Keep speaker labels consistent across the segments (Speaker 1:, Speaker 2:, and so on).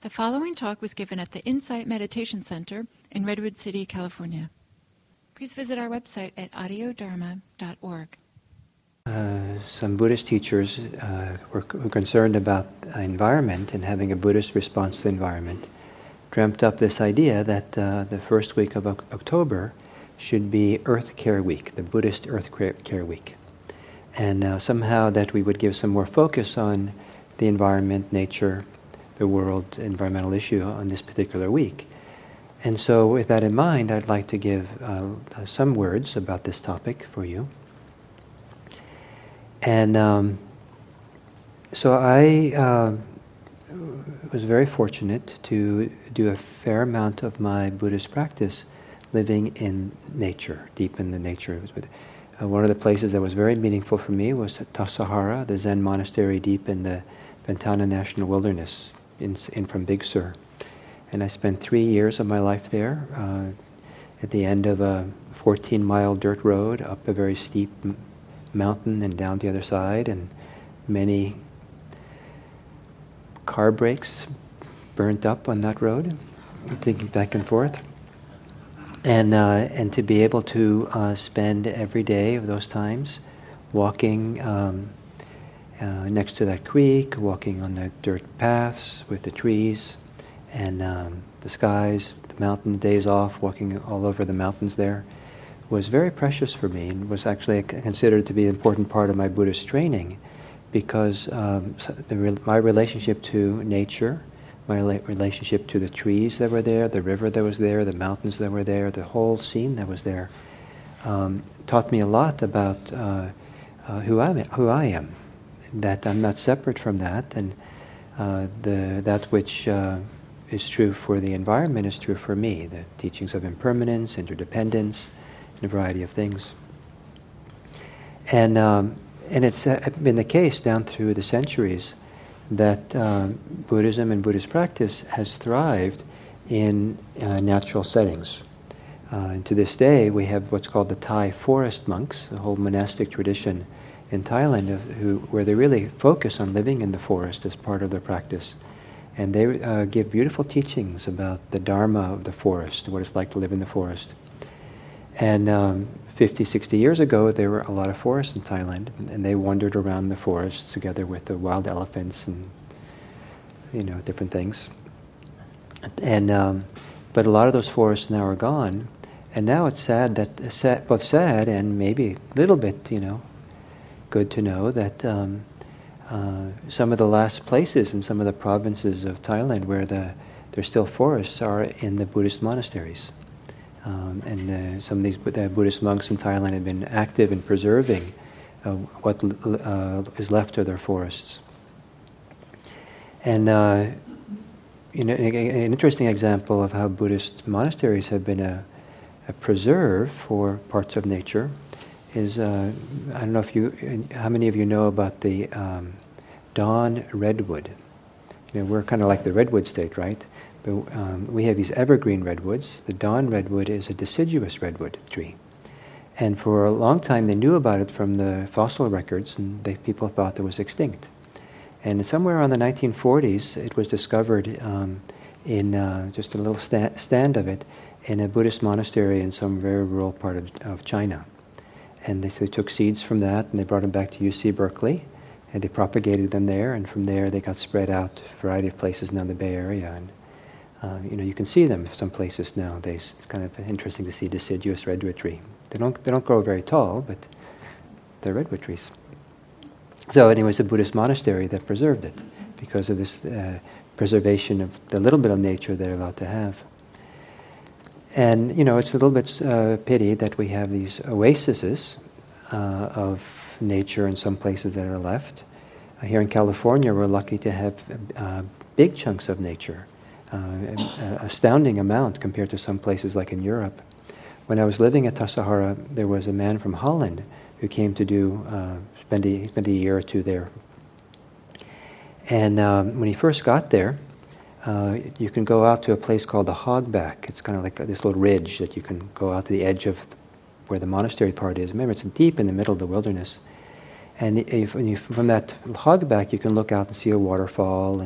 Speaker 1: The following talk was given at the Insight Meditation Center in Redwood City, California. Please visit our website at audiodharma.org.
Speaker 2: Some Buddhist teachers were concerned about the environment and having a Buddhist response to the environment, dreamt up this idea that the first week of October should be Earth Care Week, the Buddhist Earth Care Week. And somehow that we would give some more focus on the environment, nature, the world, environmental issue on this particular week. And so with that in mind, I'd like to give some words about this topic for you. And so I was very fortunate to do a fair amount of my Buddhist practice living in nature, deep in the nature. One of the places that was very meaningful for me was Tassajara, the Zen monastery deep in the Ventana National Wilderness in from Big Sur. And I spent 3 years of my life there at the end of a 14-mile dirt road up a very steep mountain and down the other side, and many car brakes burnt up on that road, thinking back and forth. And to be able to spend every day of those times walking next to that creek, walking on the dirt paths with the trees and the skies, the mountain days off, walking all over the mountains there, was very precious for me, and was actually considered to be an important part of my Buddhist training, because my relationship to nature, my relationship to the trees that were there, the river that was there, the mountains that were there, the whole scene that was there, taught me a lot about who I am, that I'm not separate from that, and that which is true for the environment is true for me. The teachings of impermanence, interdependence, and a variety of things. And it's been the case down through the centuries that Buddhism and Buddhist practice has thrived in natural settings. And to this day, we have what's called the Thai forest monks, the whole monastic tradition in Thailand, where they really focus on living in the forest as part of their practice. And they give beautiful teachings about the Dharma of the forest, what it's like to live in the forest. And 50, 60 years ago, there were a lot of forests in Thailand, and they wandered around the forests together with the wild elephants and, different things. And but a lot of those forests now are gone, and now it's both sad and maybe a little bit, good to know that some of the last places in some of the provinces of Thailand where there's still forests are in the Buddhist monasteries. And some of these Buddhist monks in Thailand have been active in preserving what is left of their forests. And an interesting example of how Buddhist monasteries have been a preserve for parts of nature is, I don't know how many of you know about the Dawn redwood. We're kind of like the redwood state, right? But we have these evergreen redwoods. The Dawn redwood is a deciduous redwood tree. And for a long time they knew about it from the fossil records, and people thought it was extinct. And somewhere around the 1940s it was discovered in just a little stand of it in a Buddhist monastery in some very rural part of China. And they took seeds from that and they brought them back to UC Berkeley, and they propagated them there, and from there they got spread out to a variety of places now in the Bay Area. And you can see them some places nowadays. It's kind of interesting to see deciduous redwood tree. They don't grow very tall, but they're redwood trees. So anyway, it's a Buddhist monastery that preserved it because of this preservation of the little bit of nature they're allowed to have. And it's a little bit pity that we have these oases of nature in some places that are left. Here in California, we're lucky to have big chunks of nature. An astounding amount compared to some places like in Europe. When I was living at Tassajara, there was a man from Holland who came to spend a year or two there. And when he first got there, you can go out to a place called the Hogback. It's kind of like this little ridge that you can go out to the edge of where the monastery part is. Remember, it's deep in the middle of the wilderness. And from that Hogback, you can look out and see a waterfall and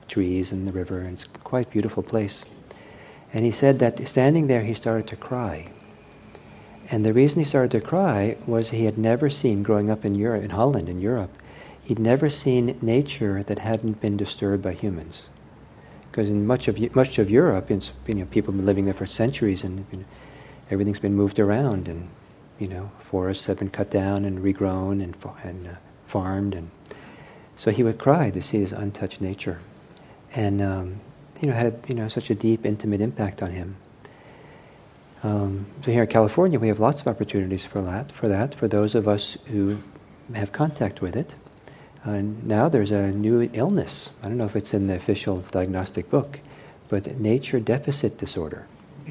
Speaker 2: trees and the river, and it's a quite beautiful place. And he said that standing there, he started to cry. And the reason he started to cry was he had never seen, growing up in Europe, in Holland, in Europe, he'd never seen nature that hadn't been disturbed by humans. Because in much of Europe, people have been living there for centuries, and everything's been moved around, and forests have been cut down and regrown and farmed, and so he would cry to see this untouched nature, and had such a deep, intimate impact on him. So here in California, we have lots of opportunities for those of us who have contact with it. And now there's a new illness. I don't know if it's in the official diagnostic book, but nature deficit disorder.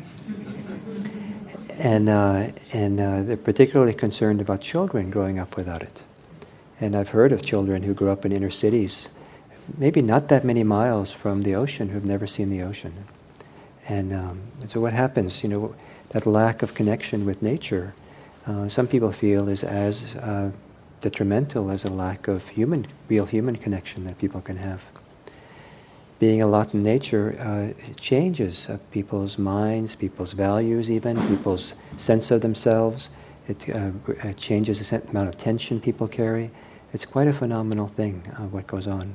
Speaker 2: And they're particularly concerned about children growing up without it. And I've heard of children who grew up in inner cities, maybe not that many miles from the ocean, who've never seen the ocean. And so what happens, that lack of connection with nature, some people feel is as detrimental as a lack of real human connection that people can have. Being a lot in nature changes people's minds, people's values even, people's sense of themselves. It changes the amount of tension people carry. It's quite a phenomenal thing, what goes on.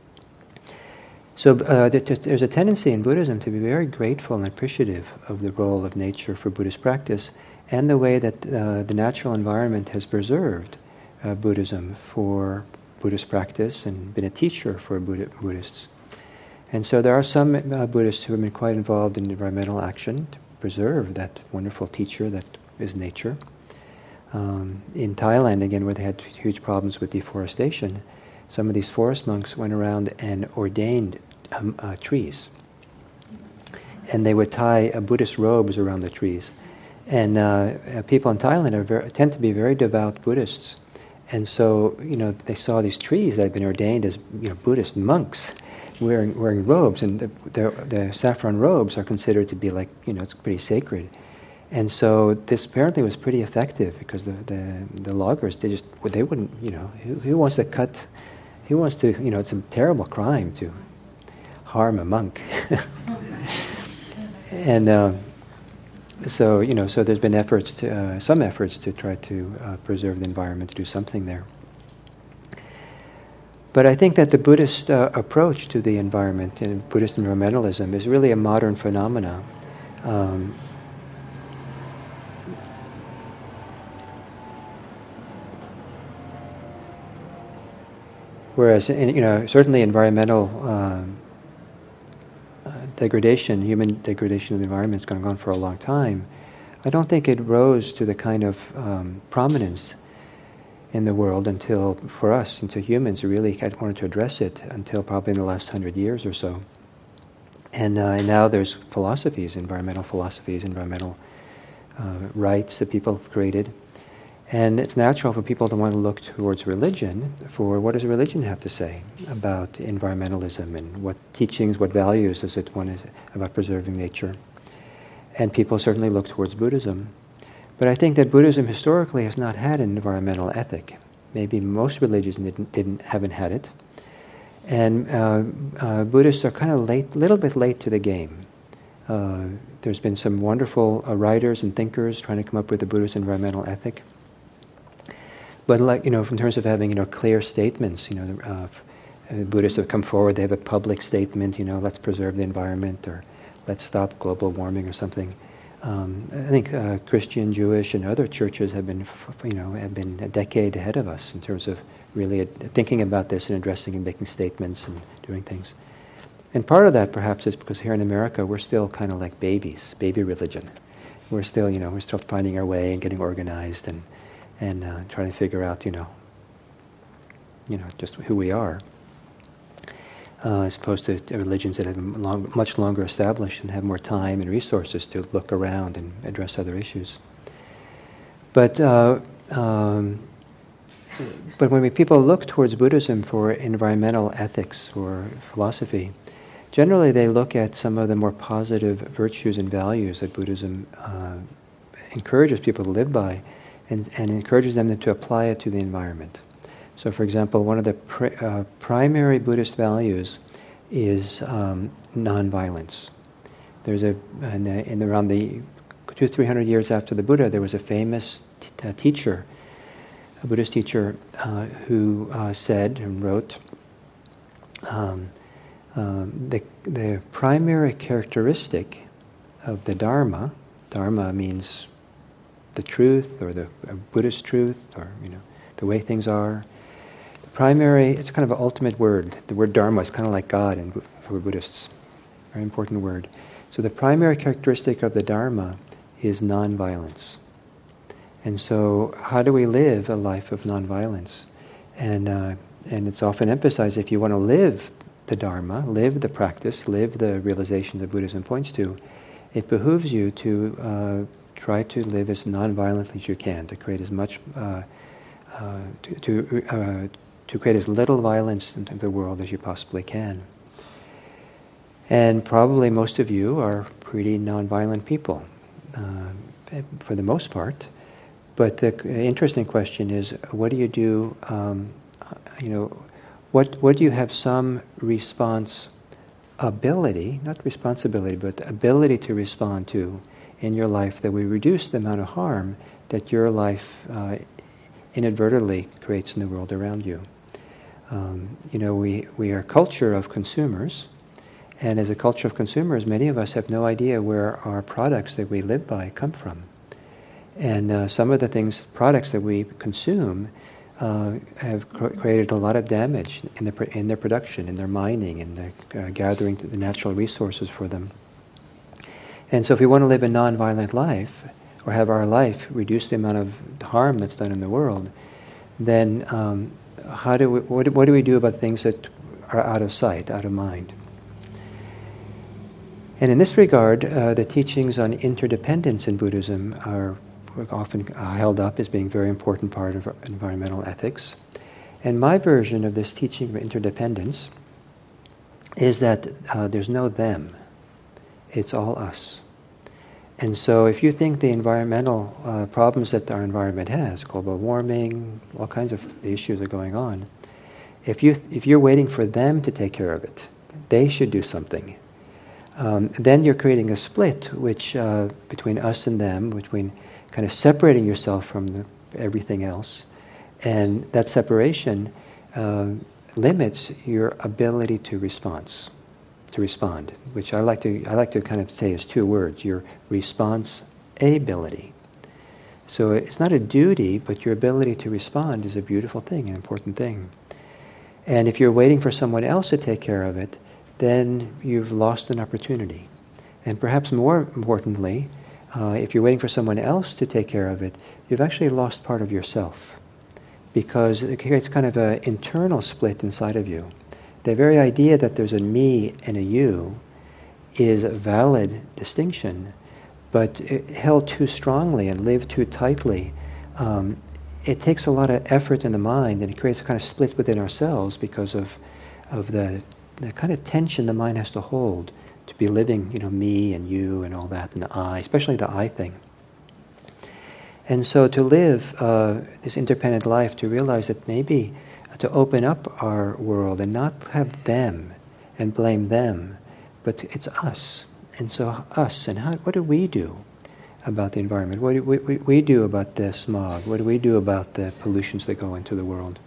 Speaker 2: So there's a tendency in Buddhism to be very grateful and appreciative of the role of nature for Buddhist practice and the way that the natural environment has preserved Buddhism for Buddhist practice and been a teacher for Buddhists. And so there are some Buddhists who have been quite involved in environmental action to preserve that wonderful teacher that is nature. In Thailand, again, where they had huge problems with deforestation, some of these forest monks went around and ordained trees. And they would tie Buddhist robes around the trees. And people in Thailand tend to be very devout Buddhists. And so, they saw these trees that had been ordained as Buddhist monks wearing robes, and the saffron robes are considered to be like, it's pretty sacred. And so this apparently was pretty effective because the loggers, they wouldn't, who wants to, it's a terrible crime to harm a monk. And so there's been some efforts to try to preserve the environment, to do something there. But I think that the Buddhist approach to the environment and Buddhist environmentalism is really a modern phenomena. Whereas, certainly environmental degradation, human degradation of the environment has gone on for a long time. I don't think it rose to the kind of prominence in the world until humans really wanted to address it until probably in the last 100 years or so. And now there's environmental philosophies, environmental rights that people have created. And it's natural for people to want to look towards religion for what does religion have to say about environmentalism and what teachings, what values does it want about preserving nature. And people certainly look towards Buddhism. But I think that Buddhism historically has not had an environmental ethic. Maybe most religions haven't had it. And Buddhists are kind of little bit late to the game. There's been some wonderful writers and thinkers trying to come up with a Buddhist environmental ethic. But in terms of having, clear statements, Buddhists have come forward, they have a public statement, let's preserve the environment or let's stop global warming or something. I think Christian, Jewish, and other churches have been a decade ahead of us in terms of really thinking about this and addressing and making statements and doing things. And part of that perhaps is because here in America we're still kind of like babies, baby religion. We're still finding our way and getting organized and trying to figure out, just who we are, as opposed to religions that have been much longer established and have more time and resources to look around and address other issues. But when people look towards Buddhism for environmental ethics or philosophy, generally they look at some of the more positive virtues and values that Buddhism encourages people to live by, and encourages them to apply it to the environment. So, for example, one of the primary Buddhist values is nonviolence. There's around the 200-300 years after the Buddha, there was a famous teacher, a Buddhist teacher, who said and wrote, the primary characteristic of the Dharma means the truth, or the Buddhist truth, or the way things are. The primary, it's kind of an ultimate word. The word Dharma is kind of like God for Buddhists. Very important word. So the primary characteristic of the Dharma is nonviolence. And so how do we live a life of nonviolence? And it's often emphasized, if you want to live the Dharma, live the practice, live the realization that Buddhism points to, it behooves you to try to live as nonviolently as you can, to create as much, to create as little violence into the world as you possibly can. And probably most of you are pretty nonviolent people, for the most part. But the interesting question is, what do you do? What do you have some response ability, not responsibility, but ability to respond to in your life that will reduce the amount of harm that your life inadvertently creates in the world around you? We are a culture of consumers, and as a culture of consumers, many of us have no idea where our products that we live by come from. And some of the products that we consume have created a lot of damage in their production, in their mining, in their gathering the natural resources for them. And so if we want to live a nonviolent life, or have our life reduce the amount of harm that's done in the world, then what do we do about things that are out of sight, out of mind? And in this regard, the teachings on interdependence in Buddhism are often held up as being a very important part of environmental ethics. And my version of this teaching of interdependence is that there's no them. It's all us. And so if you think the environmental problems that our environment has, global warming, all kinds of issues are going on, if you're waiting for them to take care of it, they should do something. Then you're creating a split between us and them, between kind of separating yourself from everything else. And that separation limits your ability to respond, which I like to kind of say is two words: your response ability. So it's not a duty, but your ability to respond is a beautiful thing, an important thing. And if you're waiting for someone else to take care of it, then you've lost an opportunity. And perhaps more importantly, if you're waiting for someone else to take care of it, you've actually lost part of yourself, because it creates kind of an internal split inside of you. The very idea that there's a me and a you is a valid distinction, but held too strongly and lived too tightly, it takes a lot of effort in the mind, and it creates a kind of split within ourselves because of the kind of tension the mind has to hold to be living, me and you and all that, and the I, especially the I thing. And so to live this independent life, to realize that maybe to open up our world and not have them and blame them, but it's us. And so us, and what do we do about the environment? What do we do about the smog? What do we do about the pollutions that go into the world?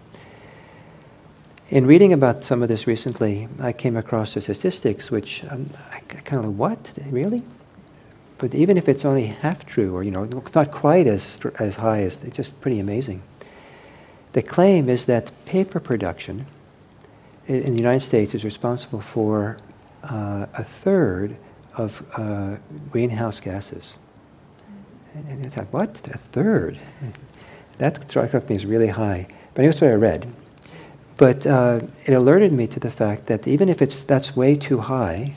Speaker 2: In reading about some of this recently, I came across the statistics, which I kind of like, what? Really? But even if it's only half true, or not quite as high as, it's just pretty amazing. The claim is that paper production in the United States is responsible for a third of greenhouse gases. And it's like, what? A third? That struck me as really high. But here's what I read. But it alerted me to the fact that even if that's way too high,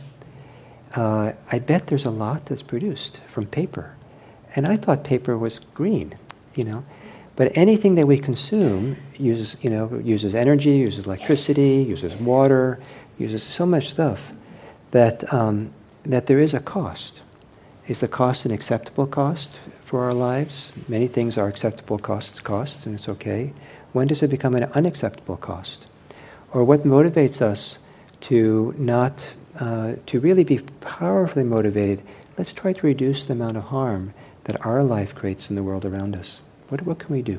Speaker 2: I bet there's a lot that's produced from paper. And I thought paper was green, But anything that we consume uses energy, uses electricity, uses water, uses so much stuff that there is a cost. Is the cost an acceptable cost for our lives? Many things are acceptable costs, and it's okay. When does it become an unacceptable cost? Or what motivates us to not, to really be powerfully motivated. Let's try to reduce the amount of harm that our life creates in the world around us. What can we do?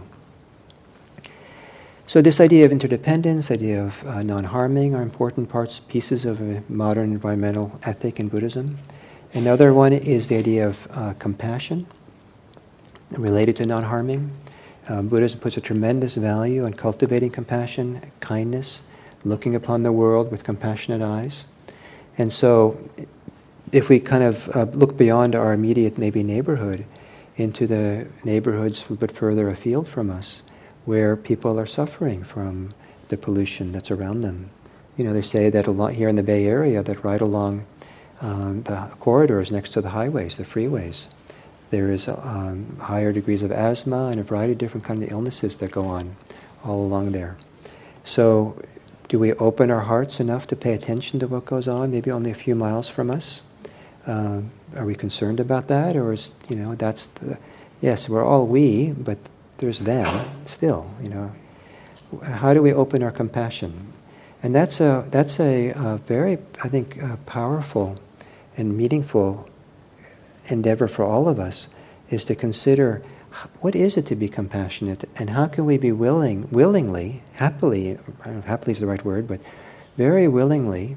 Speaker 2: So this idea of interdependence, idea of non-harming are important pieces of a modern environmental ethic in Buddhism. Another one is the idea of compassion related to non-harming. Buddhism puts a tremendous value on cultivating compassion, kindness, looking upon the world with compassionate eyes. And so if we kind of look beyond our immediate maybe neighborhood into the neighborhoods a bit further afield from us, where people are suffering from the pollution that's around them. You know, they say that a lot here in the Bay Area, that right along the corridors next to the highways, the freeways, there is higher degrees of asthma and a variety of different kinds of illnesses that go on all along there. So do we open our hearts enough to pay attention to what goes on, maybe only a few miles from us? Are we concerned about that? Or is, you know, that's the... Yes, we're all we, but there's them still, you know. How do we open our compassion? And that's a very, I think, powerful and meaningful endeavor for all of us, is to consider what is it to be compassionate, and how can we be willingly, happily, I don't know if happily is the right word, but very willingly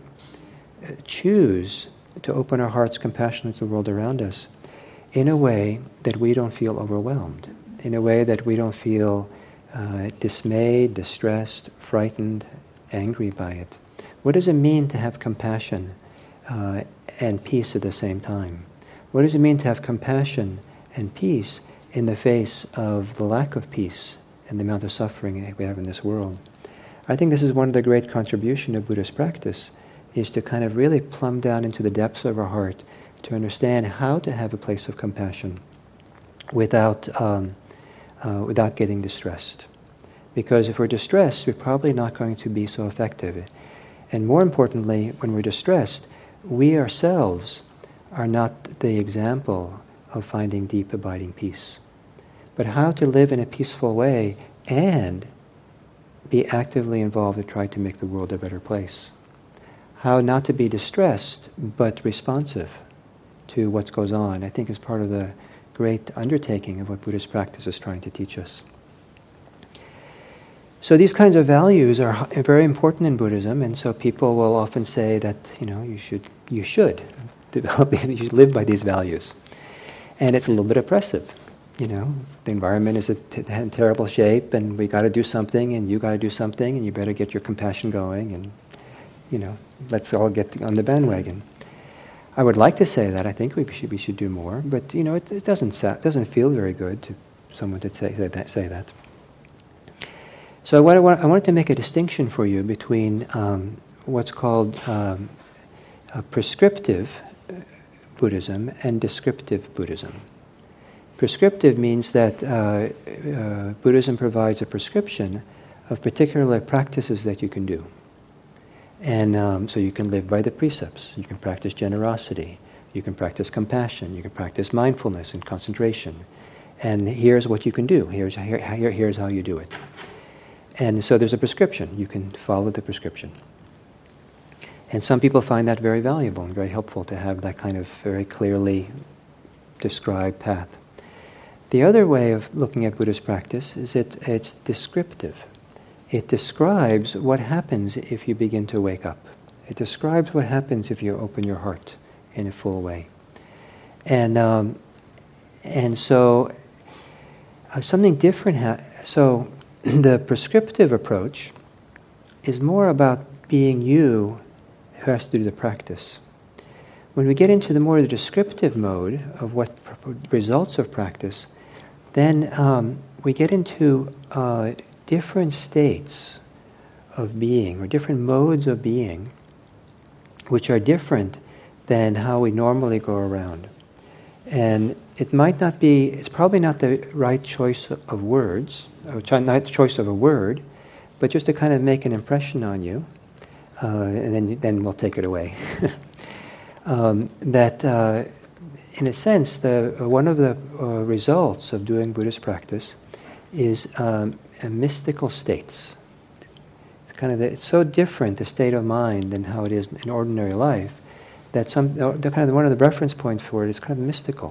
Speaker 2: choose to open our hearts compassionately to the world around us in a way that we don't feel overwhelmed, in a way that we don't feel dismayed, distressed, frightened, angry by it. What does it mean to have compassion and peace at the same time? What does it mean to have compassion and peace in the face of the lack of peace and the amount of suffering we have in this world? I think this is one of the great contributions of Buddhist practice, is to kind of really plumb down into the depths of our heart to understand how to have a place of compassion without getting distressed. Because if we're distressed, we're probably not going to be so effective. And more importantly, when we're distressed, we ourselves are not the example of finding deep, abiding peace. But how to live in a peaceful way and be actively involved to try to make the world a better place. How not to be distressed, but responsive to what goes on, I think is part of the great undertaking of what Buddhist practice is trying to teach us. So these kinds of values are very important in Buddhism, and so people will often say that, you know, you should develop, you should live by these values. And it's a little bit oppressive, you know. The environment is in terrible shape, and we got to do something, and you got to do something, and you better get your compassion going, and, you know, let's all get on the bandwagon. I would like to say that. I think we should do more, but, you know, it doesn't feel very good to someone to say that. So I wanted to make a distinction for you between what's called prescriptive Buddhism and descriptive Buddhism. Prescriptive means that Buddhism provides a prescription of particular practices that you can do. And so you can live by the precepts. You can practice generosity. You can practice compassion. You can practice mindfulness and concentration. And here's what you can do. Here's how you do it. And so there's a prescription. You can follow the prescription. And some people find that very valuable and very helpful to have that kind of very clearly described path. The other way of looking at Buddhist practice is it's descriptive. It describes what happens if you begin to wake up. It describes what happens if you open your heart in a full way. And so something different. So the prescriptive approach is more about being you who has to do the practice. When we get into the more descriptive mode of what results of practice, then we get into different states of being, or different modes of being, which are different than how we normally go around. And it's probably not the right choice of words, or not the choice of a word, but just to kind of make an impression on you, and then we'll take it away. That, in a sense, one of the results of doing Buddhist practice is mystical states. It's it's so different, the state of mind, than how it is in ordinary life, that one of the reference points for it is kind of mystical.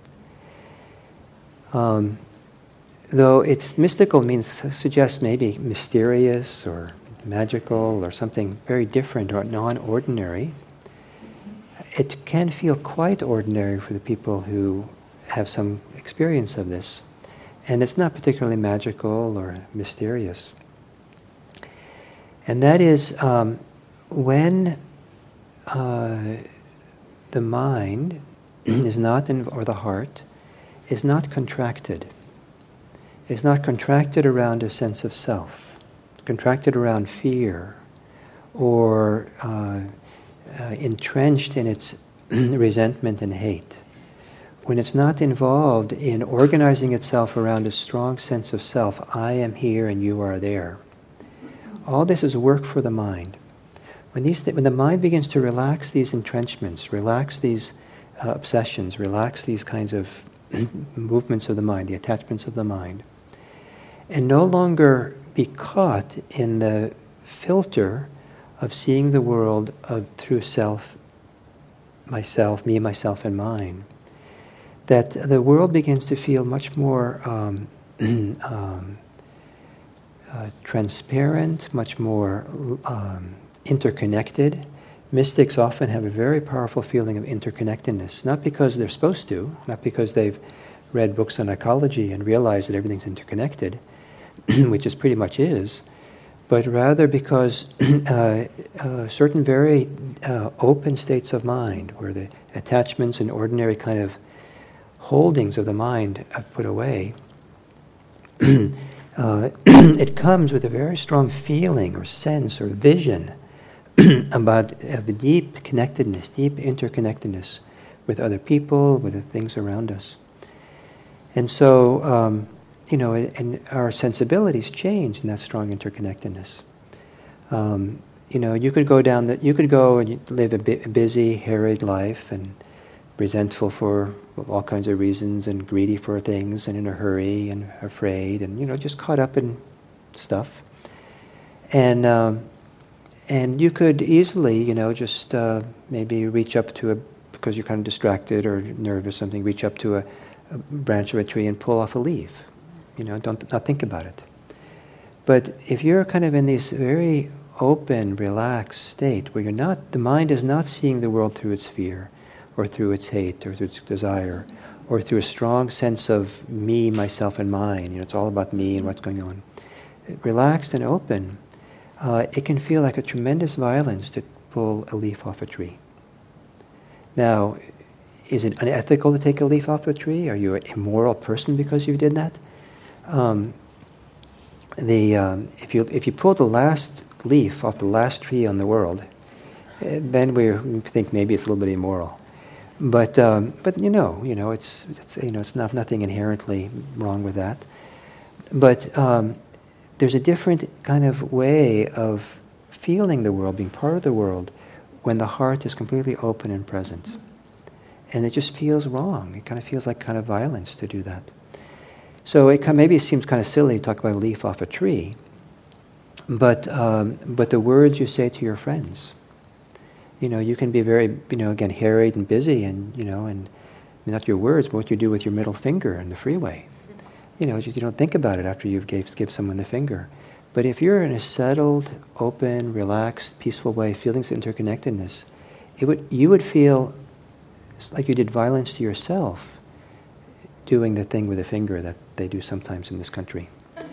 Speaker 2: Though it's mystical suggests maybe mysterious or magical or something very different or non-ordinary. It can feel quite ordinary for the people who have some experience of this. And it's not particularly magical or mysterious. And that is when the mind is not, or the heart, is not contracted. It's not contracted around a sense of self, contracted around fear, or entrenched in its resentment and hate. When it's not involved in organizing itself around a strong sense of self, I am here and you are there. All this is work for the mind. When the mind begins to relax these entrenchments, relax these obsessions, relax these kinds of movements of the mind, the attachments of the mind, and no longer be caught in the filter of seeing the world through self, myself, me, myself, and mine, that the world begins to feel much more transparent, much more interconnected. Mystics often have a very powerful feeling of interconnectedness, not because they're supposed to, not because they've read books on ecology and realized that everything's interconnected, which it pretty much is, but rather because certain very open states of mind, where the attachments and ordinary kind of holdings of the mind are put away, it comes with a very strong feeling or sense or vision about the deep connectedness, deep interconnectedness with other people, with the things around us. And so, and our sensibilities change in that strong interconnectedness. You could go and live a busy, harried life and resentful for all kinds of reasons and greedy for things and in a hurry and afraid and, just caught up in stuff. And you could easily, just maybe reach up to because you're kind of distracted or nervous or something, reach up to a branch of a tree and pull off a leaf. Not think about it. But if you're kind of in this very open, relaxed state where the mind is not seeing the world through its fear, or through its hate, or through its desire, or through a strong sense of me, myself, and mine. It's all about me and what's going on. Relaxed and open, it can feel like a tremendous violence to pull a leaf off a tree. Now, is it unethical to take a leaf off a tree? Are you an immoral person because you did that? If you pull the last leaf off the last tree on the world, then we think maybe it's a little bit immoral. But it's not nothing inherently wrong with that. But there's a different kind of way of feeling the world, being part of the world, when the heart is completely open and present. And it just feels wrong. It kind of feels like kind of violence to do that. So maybe it seems kind of silly to talk about a leaf off a tree, but the words you say to your friends, you can be very, again, harried and busy, and not your words, but what you do with your middle finger in the freeway. You don't think about it after you've give someone the finger. But if you're in a settled, open, relaxed, peaceful way, feeling this interconnectedness, you would feel like you did violence to yourself doing the thing with the finger that they do sometimes in this country.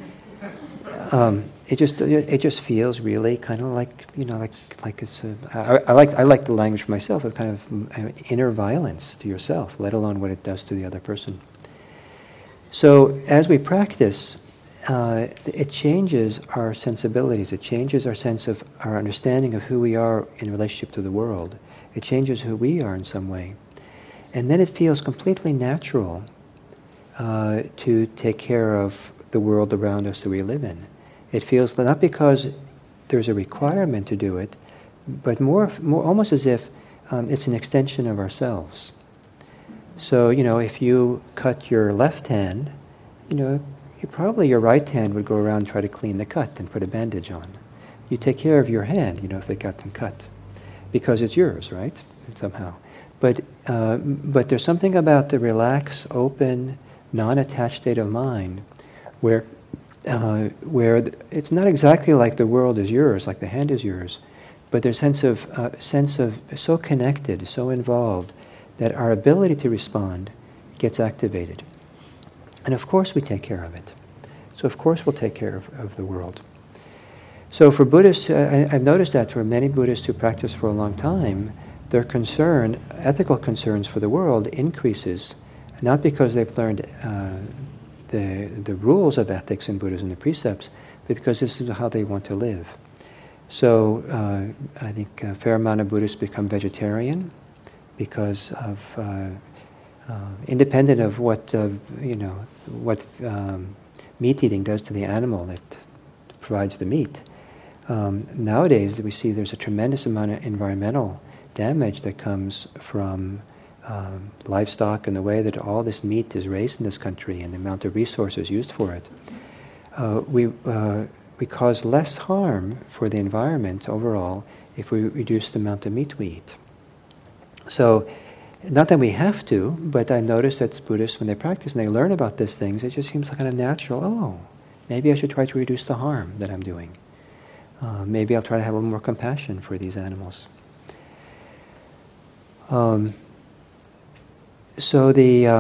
Speaker 2: It just feels really kind of like it's I like the language for myself of kind of inner violence to yourself, let alone what it does to the other person. So as we practice, it changes our sensibilities. It changes our sense of our understanding of who we are in relationship to the world. It changes who we are in some way, and then it feels completely natural to take care of the world around us that we live in. It feels not because there's a requirement to do it, but more almost as if it's an extension of ourselves. So, if you cut your left hand, your right hand would go around and try to clean the cut and put a bandage on. you take care of your hand, if it got cut, because it's yours, right? Somehow. But there's something about the relaxed, open, non-attached state of mind where it's not exactly like the world is yours, like the hand is yours, but there's a sense of so connected, so involved, that our ability to respond gets activated. And of course we take care of it. So of course we'll take care of the world. So for Buddhists, I've noticed that for many Buddhists who practice for a long time, their ethical concerns for the world increases, not because they've learned the rules of ethics in Buddhism, the precepts, but because this is how they want to live. So I think a fair amount of Buddhists become vegetarian because of independent of what meat eating does to the animal that provides the meat. Nowadays, we see there's a tremendous amount of environmental damage that comes from livestock and the way that all this meat is raised in this country and the amount of resources used for it. We cause less harm for the environment overall if we reduce the amount of meat we eat. So, not that we have to, but I notice that Buddhists, when they practice and they learn about these things, it just seems like kind of natural. Maybe I should try to reduce the harm that I'm doing. Maybe I'll try to have a little more compassion for these animals. So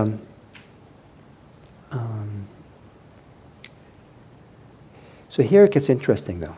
Speaker 2: here it gets interesting, though.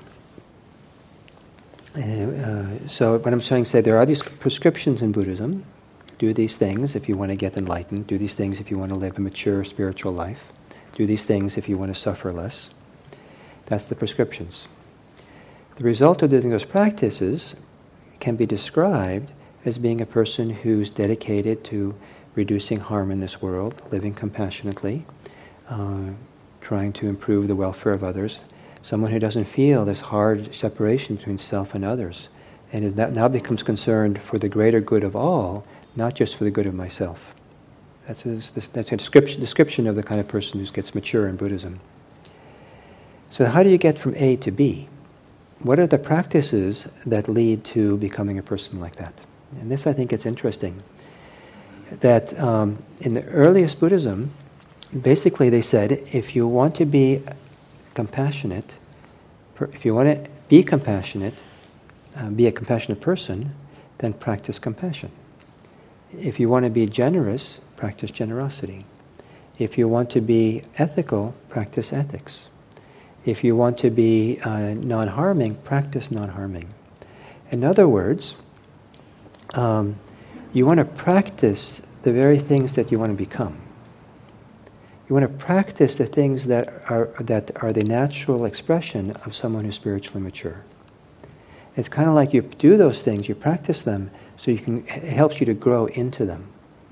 Speaker 2: So what I'm trying to say, there are these prescriptions in Buddhism. Do these things if you want to get enlightened. Do these things if you want to live a mature spiritual life. Do these things if you want to suffer less. That's the prescriptions. The result of doing those practices can be described as being a person who's dedicated to reducing harm in this world, living compassionately, trying to improve the welfare of others. Someone who doesn't feel this hard separation between self and others, and now becomes concerned for the greater good of all, not just for the good of myself. That's a description of the kind of person who gets mature in Buddhism. So how do you get from A to B? What are the practices that lead to becoming a person like that? And this, I think, is interesting. That in the earliest Buddhism, basically they said, if you want to be compassionate, if you want to be compassionate, be a compassionate person, then practice compassion. If you want to be generous, practice generosity. If you want to be ethical, practice ethics. If you want to be non-harming, practice non-harming. In other words, you want to practice the very things that you want to become. You want to practice the things that are the natural expression of someone who's spiritually mature. It's kind of like you do those things, you practice them, so it helps you to grow into them.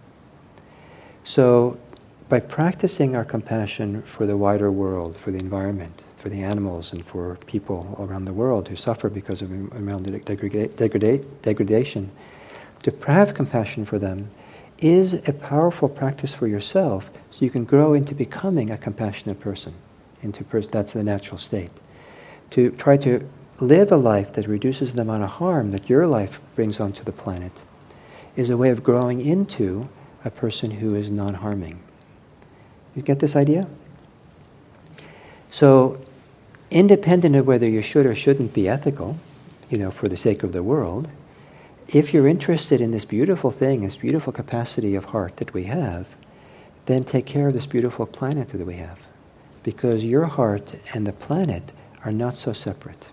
Speaker 2: So, by practicing our compassion for the wider world, for the environment, for the animals, and for people around the world who suffer because of environmental degradation, to have compassion for them is a powerful practice for yourself, so you can grow into becoming a compassionate person. That's the natural state. To try to live a life that reduces the amount of harm that your life brings onto the planet is a way of growing into a person who is non-harming. You get this idea? So, independent of whether you should or shouldn't be ethical, for the sake of the world, if you're interested in this beautiful thing, this beautiful capacity of heart that we have, then take care of this beautiful planet that we have. Because your heart and the planet are not so separate.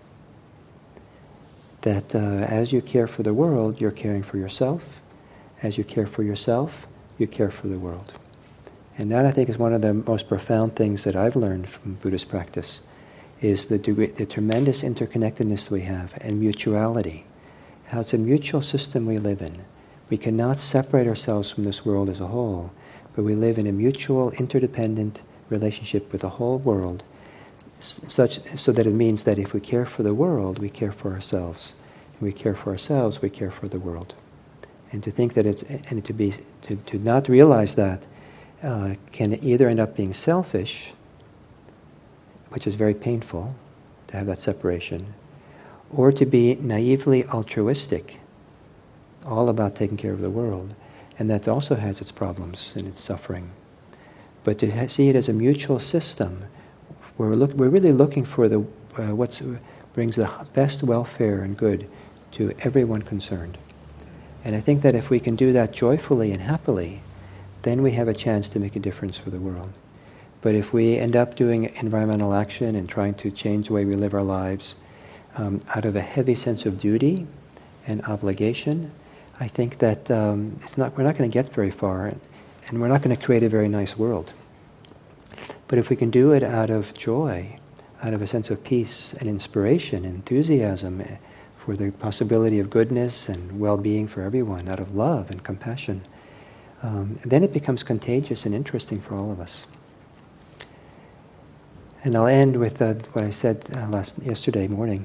Speaker 2: That as you care for the world, you're caring for yourself. As you care for yourself, you care for the world. And that, I think, is one of the most profound things that I've learned from Buddhist practice, is the tremendous interconnectedness we have and mutuality. How it's a mutual system we live in. We cannot separate ourselves from this world as a whole, but we live in a mutual, interdependent relationship with the whole world, so that it means that if we care for the world, we care for ourselves. If we care for ourselves, we care for the world. And to think that to not realize that can either end up being selfish, which is very painful to have that separation, or to be naively altruistic, all about taking care of the world. And that also has its problems and its suffering. But to see it as a mutual system, we're really looking for what brings the best welfare and good to everyone concerned. And I think that if we can do that joyfully and happily, then we have a chance to make a difference for the world. But if we end up doing environmental action and trying to change the way we live our lives out of a heavy sense of duty and obligation, I think that we're not going to get very far, and we're not going to create a very nice world. But if we can do it out of joy, out of a sense of peace and inspiration, enthusiasm for the possibility of goodness and well-being for everyone, out of love and compassion, then it becomes contagious and interesting for all of us. And I'll end with what I said yesterday morning.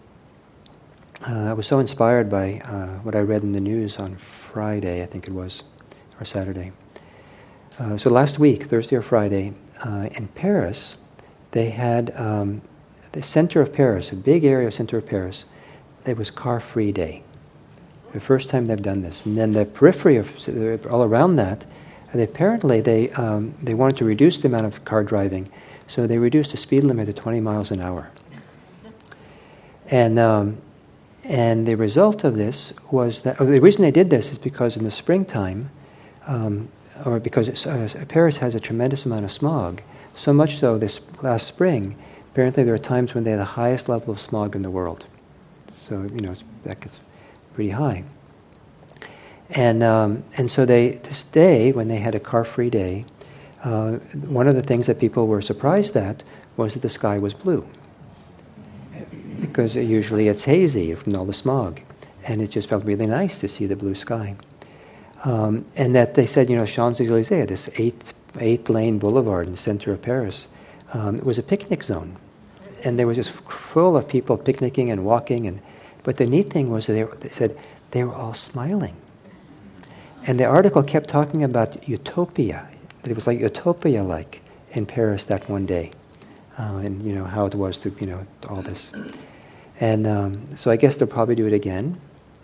Speaker 2: I was so inspired by what I read in the news on Friday, I think it was, or Saturday. So last week, Thursday or Friday, in Paris, they had the center of Paris, a big area of center of Paris, it was car-free day. The first time they've done this. And then the periphery of all around that, apparently they wanted to reduce the amount of car driving, so they reduced the speed limit to 20 miles an hour. And the result of this was that the reason they did this is because in the springtime, or because Paris has a tremendous amount of smog, so much so this last spring, apparently there are times when they had the highest level of smog in the world. So that gets pretty high. And so this day, when they had a car-free day, one of the things that people were surprised at was that the sky was blue. Because usually it's hazy from all the smog. And it just felt really nice to see the blue sky. And that they said, Champs-Élysées, this eight-lane boulevard in the center of Paris, was a picnic zone. And there was just full of people picnicking and walking. But the neat thing was that they said they were all smiling. And the article kept talking about utopia. That it was like utopia-like in Paris that one day. And how it was to, all this. And so I guess they'll probably do it again.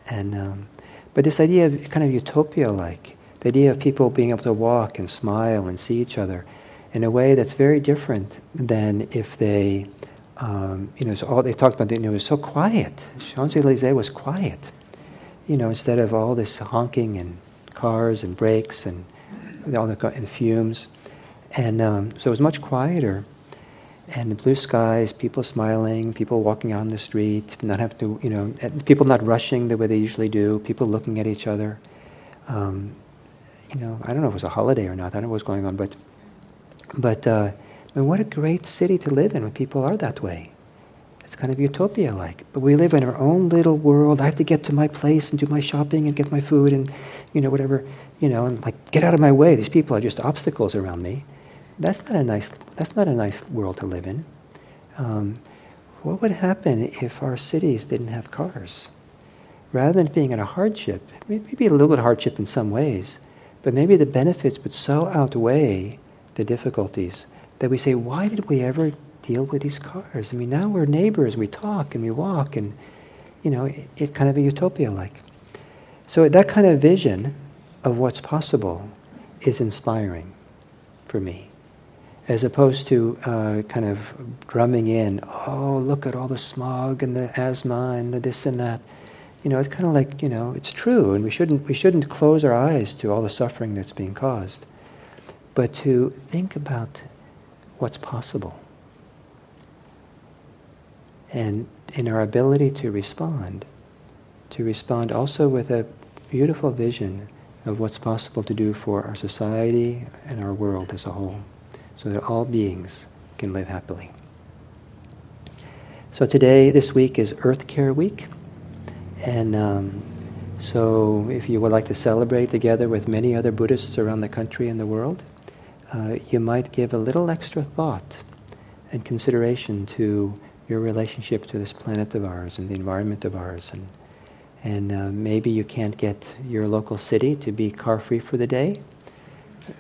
Speaker 2: But this idea of kind of utopia-like, the idea of people being able to walk and smile and see each other in a way that's very different than if they, so all they talked about, it was so quiet. Champs-Élysées was quiet, instead of all this honking and cars and brakes and all the fumes. And so it was much quieter. And the blue skies, people smiling, people walking out on the street, not have to, people not rushing the way they usually do, people looking at each other. I don't know if it was a holiday or not, I don't know what was going on, but what a great city to live in when people are that way. It's kind of utopia-like. But we live in our own little world. I have to get to my place and do my shopping and get my food and, whatever, and like, get out of my way. These people are just obstacles around me. That's not a nice world to live in. What would happen if our cities didn't have cars? Rather than being in a hardship, maybe a little bit of hardship in some ways, but maybe the benefits would so outweigh the difficulties that we say, why did we ever deal with these cars? Now we're neighbors, we talk and we walk, and it's kind of a utopia-like. So that kind of vision of what's possible is inspiring for me. As opposed to kind of drumming in, oh, look at all the smog and the asthma and the this and that. It's kind of like, it's true, and we shouldn't close our eyes to all the suffering that's being caused. But to think about what's possible. And in our ability to respond also with a beautiful vision of what's possible to do for our society and our world as a whole, so that all beings can live happily. So this week is Earth Care Week. And so if you would like to celebrate together with many other Buddhists around the country and the world, you might give a little extra thought and consideration to your relationship to this planet of ours and the environment of ours. And maybe you can't get your local city to be car-free for the day.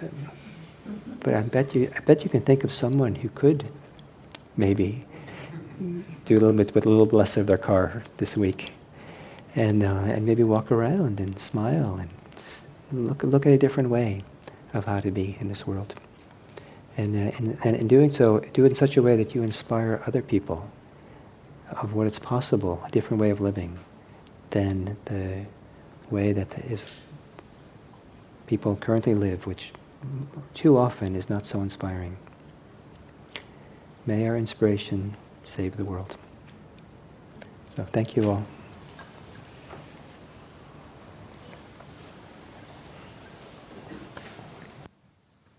Speaker 2: But I bet you can think of someone who could maybe do a little bit with a little less of their car this week, and maybe walk around and smile and look at a different way of how to be in this world. And in doing so, do it in such a way that you inspire other people of what is possible, a different way of living than the way that people currently live, which too often is not so inspiring. May our inspiration save the world. So thank you all.